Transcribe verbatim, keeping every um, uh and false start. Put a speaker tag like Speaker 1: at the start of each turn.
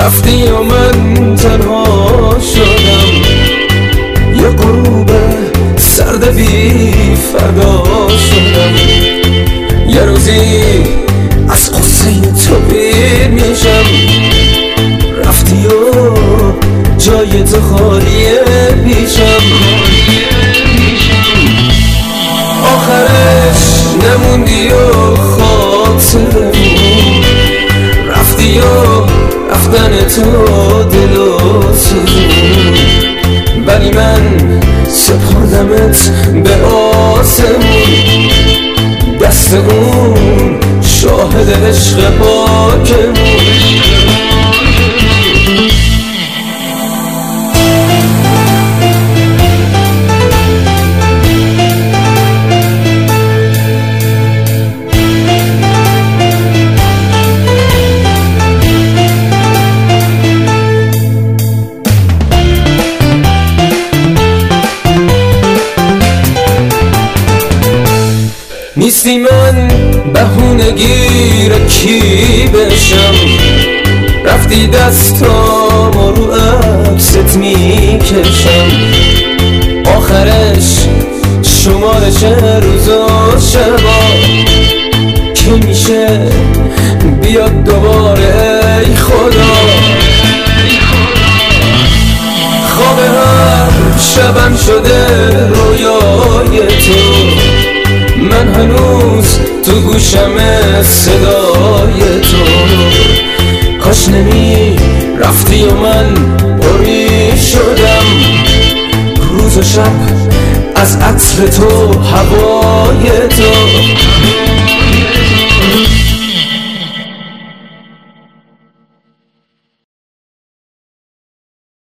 Speaker 1: رفتی و من تنها شدم، یه غروب سرد بی فردا شدم. یه روزی از قصه تو پیر میشم، رفتی و جای تو خالیه پیشم. آخرش نموندی و خاطرمون، رفتی و رفتن تو دل و سوزون. ولی من سپردمت به آسمون، دست اون شاهد عشق پاکمون. نیستی من بهونه گیر کی بشم، رفتی دستامو رو عکست میکشم. آخرش شمارش روز و شبا که میشه بیاد دوباره ای خدا. خواب هر شبم شده رویای تو، من هنوز تو گوشم صدای تو. کاش نمی رفتی و من بری شدم، روز و شب از عطر تو هوای تو.